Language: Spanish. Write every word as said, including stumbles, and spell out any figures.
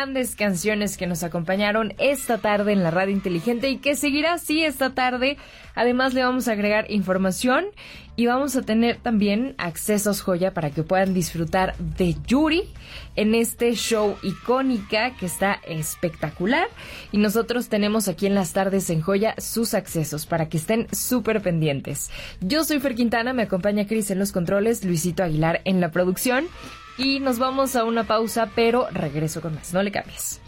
grandes canciones que nos acompañaron esta tarde en la Radio Inteligente y que seguirá así esta tarde. Además, le vamos a agregar información y vamos a tener también accesos joya para que puedan disfrutar de Yuri en este show icónica que está espectacular. Y nosotros tenemos aquí en las tardes en Joya sus accesos para que estén súper pendientes. Yo soy Fer Quintana, me acompaña Cris en los controles, Luisito Aguilar en la producción. Y nos vamos a una pausa, pero regreso con más. No le cambies.